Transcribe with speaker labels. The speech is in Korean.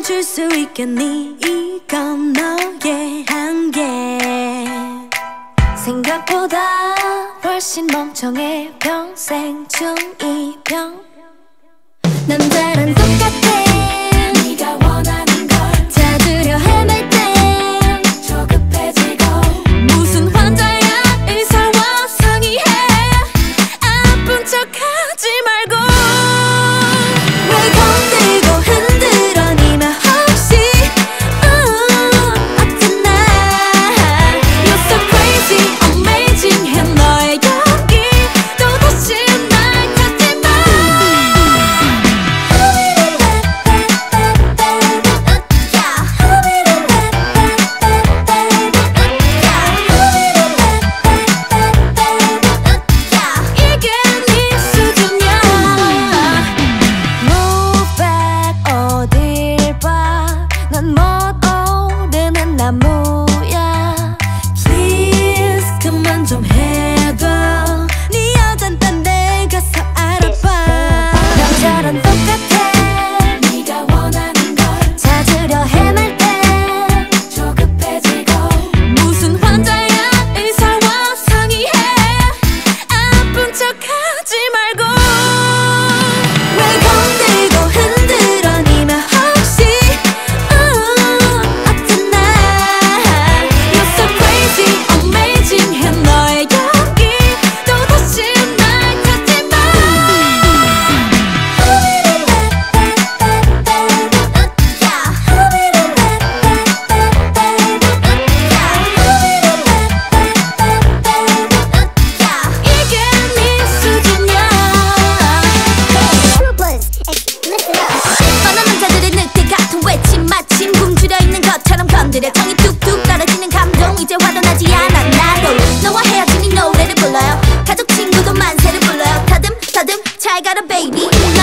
Speaker 1: 줄 수 있겠니? 이건 너의 한계. 생각보다 훨씬 멍청해. 평생 중2병. 남자랑 똑같아. 네가 원하는 걸 찾으려 헤맬 땐 조급해지고. 무슨 환자야 의사와 상의해. 아픈 척하지 말고. 왜 건들고 흔들어 니마 혹시 어쩌나. You're so crazy amazing 해 너의 연기. 또다시 날 찾지 마. 이게 네 수준이야. Move back 어딜 봐. 넌 못 오르는 나무야. Please 그만 좀 해봐. 네 여잔 딴 데 가서 알아봐. 남자랑 똑같아. 네가 원하는 걸 찾으려 헤맬 땐 조급해지고. 무슨 환자야 의사와 상의해. 아픈 척하지 말고. 왜 건들고 흔들어 니마 혹시 어쩌나. You're so crazy amazing 해 너의 연기. 또다시 날 찾지 마. 이게 네 수준이야. 뻔한 남자들의 늑대 같은 외침 마침 굶주려 있는 것처럼 건드려 정이 뚝뚝 떨어지는 감동. 이제 화도 나지 않아 나도. 너와 헤어진 이 노래를 불러요. 가족 친구도 만세를 불러요. 더듬 더듬 잘 가라 baby.